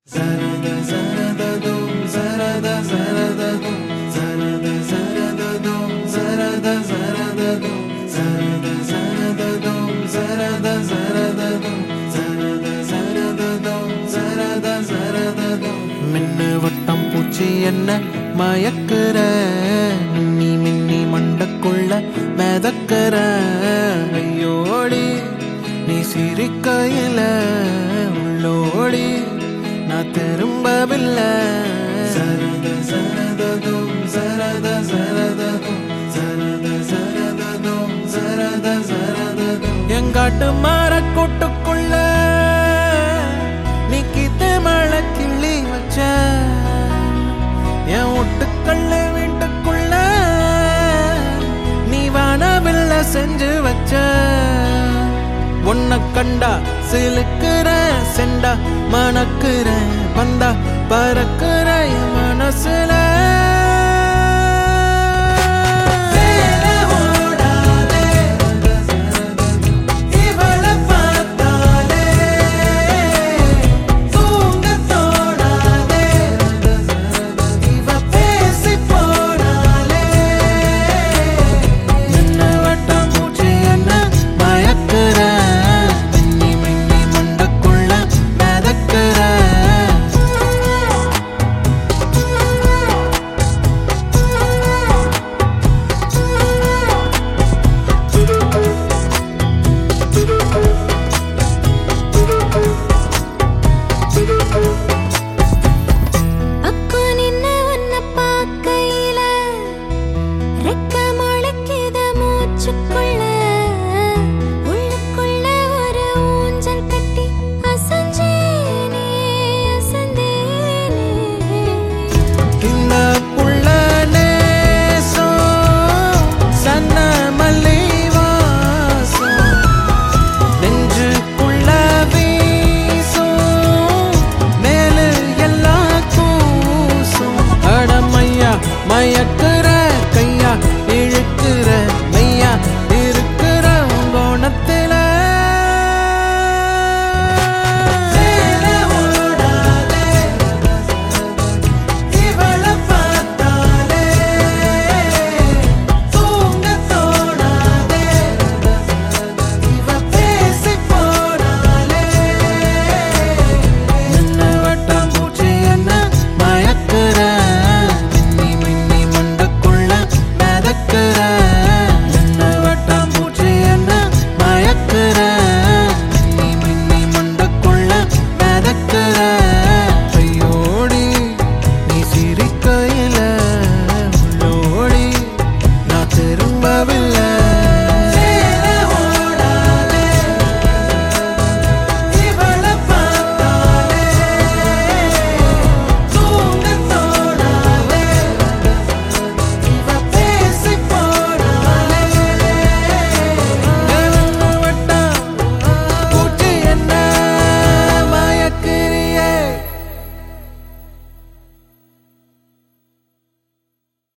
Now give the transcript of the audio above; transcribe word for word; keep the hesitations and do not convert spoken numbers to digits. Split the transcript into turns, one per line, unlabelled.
Zarada zarada dum zarada zarada dum zarada zarada dum zarada zarada dum zarada zarada dum zarada zarada dum zarada zarada dum zarada zarada dum மின்னு வட்டம் பூச்சி என்ன மயக்குற மின்னி மின்னி மண்டக்குள்ள மிதக்குற ஐயோடி நீ சிரிக்கையில உள்ளோடி நான் திரும்பவில்லை சரத சரததும் சரத சரததும் சரத சரததும் சரத சரததும் எங்காட்டு மாற கூட்டுக்குள்ள நீ கிட்ட மழை கிள்ளி வச்ச என் ஒட்டுக்கல்ல வீட்டுக்குள்ள நீ வானவில்ல செஞ்சு வச்ச உன்னை கண்டா சிலுக்குற செண்டா மணக்குற வந்தா பறக்குற என் மனசுல